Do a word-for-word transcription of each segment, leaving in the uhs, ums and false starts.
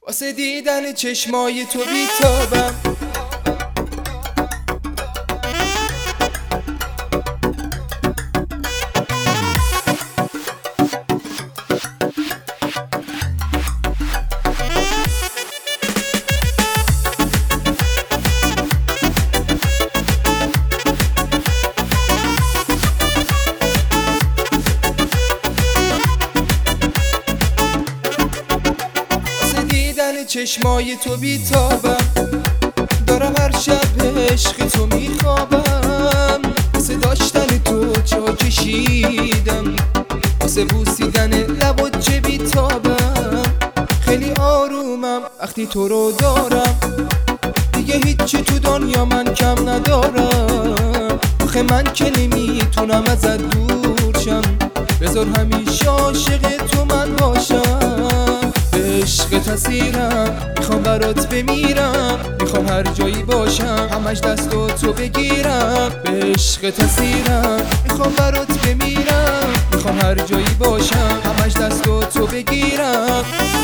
واسه دیدن چشمای تو بیتابم. چشمای تو بیتابم، دارم هر شب عشق تو میخوابم. واسه داشتن تو جا کشیدم، واسه بوسیدن لبات چه بیتابم. خیلی آرومم وقتی تو رو دارم، دیگه هیچی تو دنیا من کم ندارم. آخه من که نمیتونم ازت دور شم، بذار همیشه عاشق تو من باشم. عشق تسیرم، میخوام برات بمیرم، میخوام هر جایی باشم همش دستو تو بگیرم. به عشق تسیرم، میخوام برات بمیرم، میخوام هر جایی باشم همش دستو تو بگیرم.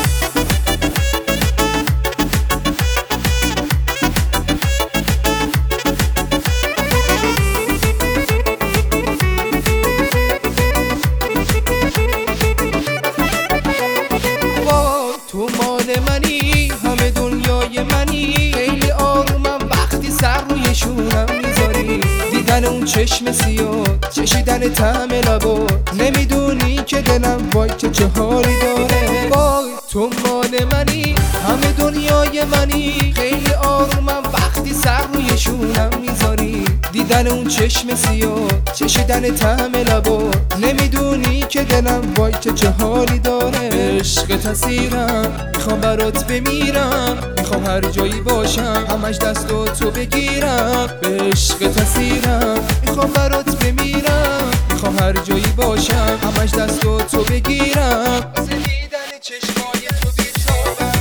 تو مال منی، همه دنیای منی. خیلی آرومم وقتی سر روی شونم میذاری. دیدن اون چشم سیاه، چشیدن طعم لبات، نمیدونی که دلم وای که چه حالی داره. وای تو مال منی، همه دنیای منی. خیلی آرومم وقتی سر روی شونم میذاری. دیدن اون چشم سیاه، چشیدن طعم لبات، نمیدونی که دلم وای که چه حالی داره. عشق تسیرم، میخوام برات بمیرم، میخوام هر جایی باشم همش دستو تو بگیرم. به عشق تسیرم، میخوام برات بمیرم، میخوام هر جایی باشم همش دستو تو بگیرم. واسه دیدن چشمای تو بیتابم.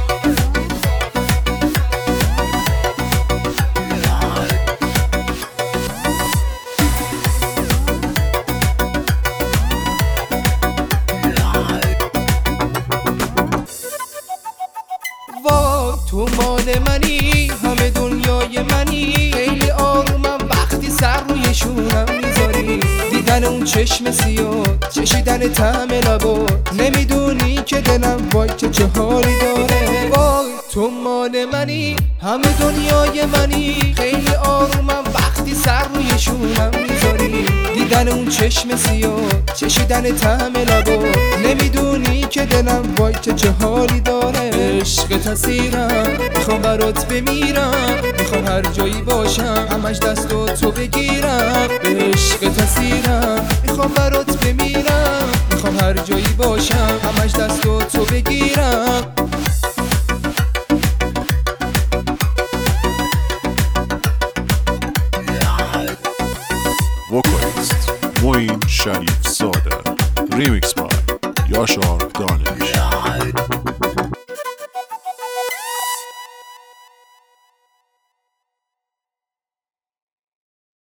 تو مال منی، همه دنیای منی. خیلی آرومم وقتی سر روی شونم میذاری. دیدن اون چشم سیاه، چشیدن طعم لبات، نمیدونی که دلم وای که چه حالی داره. وای تو مال منی، همه دنیای منی. خیلی آرومم وقتی سر روی شونم میذاری. دیدن اون چشم سیاه، چشیدن طعم لبات، نمیدونی که دلم وای که چه حالی داره. عشق تسیرم، میخوام برات بمیرم، میخوام هر جایی باشم همش دستو تو بگیرم. به عشق تسیرم، میخوام برات بمیرم، میخوام هر جایی باشم همش دستو تو بگیرم. وکالیست معین شریف زاده. ریمیکس بای یاشار دانش.